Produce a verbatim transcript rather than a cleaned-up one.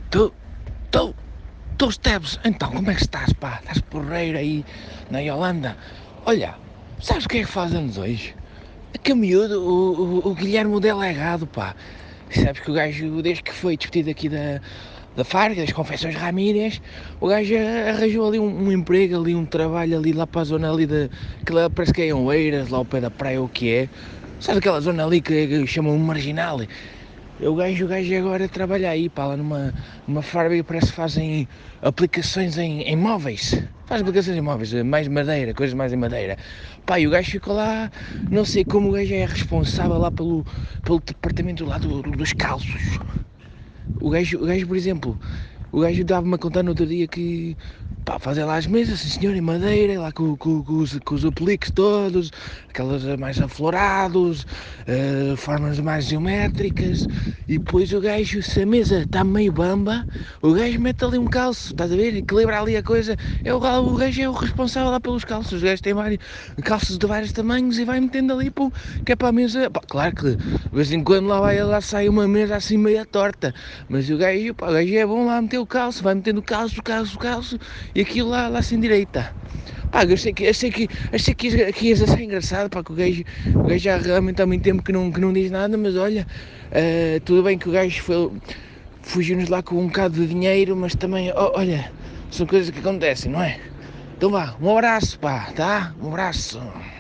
Tu, tu, tu, Esteves, então como é que estás, pá? Estás porreiro aí na Holanda? Olha, sabes o que é que faz anos hoje? Que miúdo, o, o, o Guilherme Delegado, pá. Sabes que o gajo, desde que foi despedido aqui da, da Farga, das Confecções Ramírez, o gajo arranjou ali um, um emprego, ali um trabalho ali lá para a zona ali de, que lá parece que é em Oeiras, lá ao pé da praia, o que é. Sabes aquela zona ali que, que chamam Marginal? O gajo, o gajo agora trabalha aí, pá, lá numa, numa fábrica, parece que fazem aplicações em, em móveis. Faz aplicações em móveis, mais madeira, coisas mais em madeira. Pá, e o gajo ficou lá, não sei como o gajo é responsável lá pelo, pelo departamento lá do, dos calços. O gajo, o gajo, por exemplo, o gajo dava-me a contar no outro dia que, pá, fazer lá as mesas, sim senhor, em madeira, lá com, com, com, os, com os apliques todos, aquelas mais aflorados, uh, formas mais geométricas, e depois o gajo, se a mesa está meio bamba, o gajo mete ali um calço, estás a ver? Equilibra ali a coisa, é o, o gajo é o responsável lá pelos calços, os gajos têm vários, calços de vários tamanhos e vai metendo ali, pô, que é para a mesa, pá, claro que de vez em quando lá, vai, lá sai uma mesa assim meia torta, mas o gajo, pá, o gajo é bom lá meter o calço, vai metendo o calço, o calço, o calço, e aquilo lá, lá sem direita. Pá, eu achei que, achei que, achei que, ia, que ia ser engraçado, pá, que o gajo, o gajo já realmente há muito tempo que não, que não diz nada, mas olha, uh, tudo bem que o gajo foi, fugiu-nos lá com um bocado de dinheiro, mas também, oh, olha, são coisas que acontecem, não é? Então vá, um abraço, pá, tá? Um abraço.